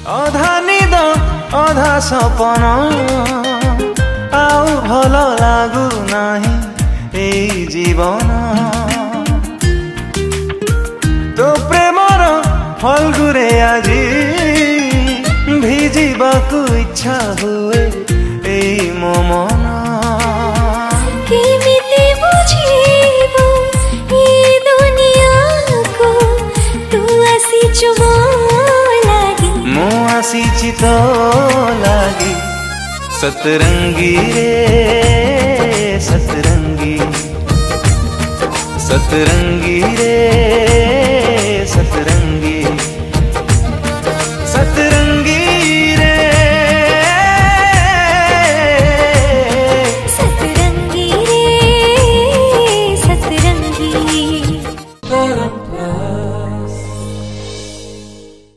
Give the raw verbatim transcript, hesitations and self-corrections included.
अधा निद अधा सपन आउ भल लागू नाही एई जीवन तो प्रेमर फल्गुरे आजी भिजिबाकू इच्छा हुए एई मो मन केमिति बुझिबो ए दुनियाको तू आसिछु मो लागि मो आसिछि तो लागि सतरंगी रे सतरंगी सतरंगी रे